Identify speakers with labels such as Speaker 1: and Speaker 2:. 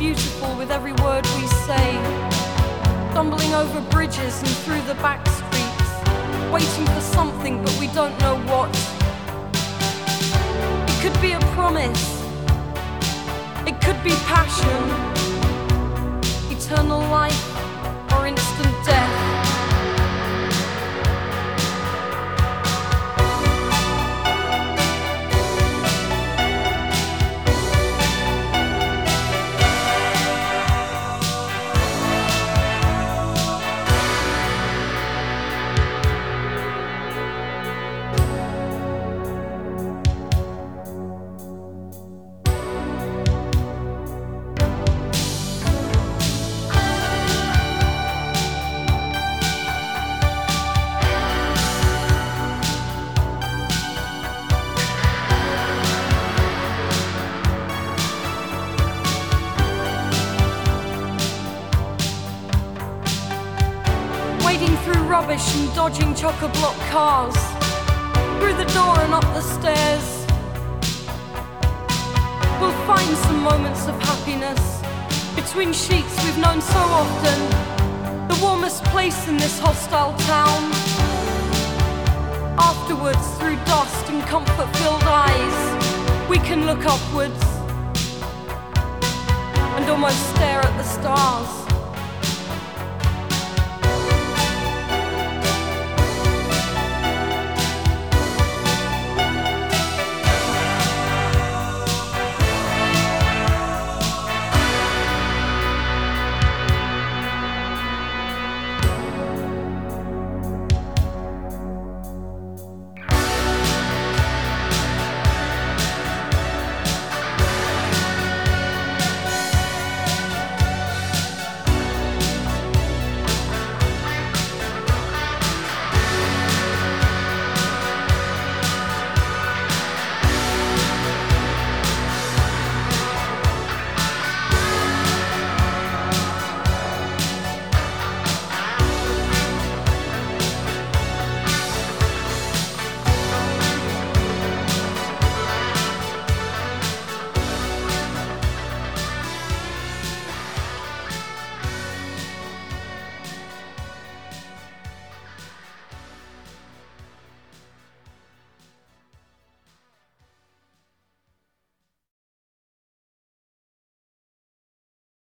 Speaker 1: beautiful with every word we say. Stumbling over bridges and through the back streets, waiting for something but we don't know what. It could be a promise, it could be passion, eternal life or instant death. Rubbish and dodging chock-a-block cars, through the door and up the stairs. We'll find some moments of happiness between sheets we've known so often, the warmest place in this hostile town. Afterwards, through dust and comfort-filled eyes, we can look upwards and almost stare at the stars.